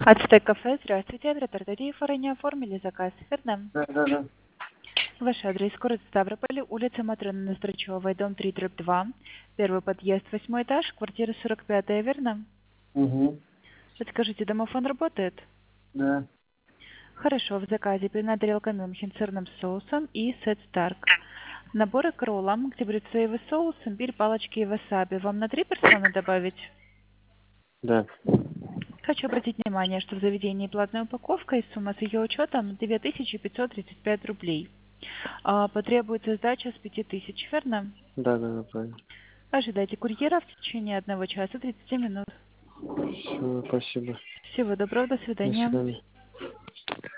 Ацтек кафе, здравствуйте, оператор Дарья, не оформили заказ, верно? Да. Ваш адрес, город Ставрополь, улица Матрёны Настрочёвой, дом 3/2, первый подъезд, 8 этаж, квартира 45, верно? Угу. Подскажите, домофон работает? Да. Хорошо, в заказе пивная тарелка Мюнхен с сырным соусом и сет Старк. Наборы к роллам, где будет соевый соус, имбирь, палочки и васаби. Вам на 3 персоны добавить? Да. Хочу обратить внимание, что в заведении платная упаковка и сумма с ее учетом 2535 рублей. Потребуется сдача с 5000, верно? Да, правильно. Ожидайте курьера в течение 1 часа 30 минут. Все, спасибо. Всего доброго, до До свидания. свидания.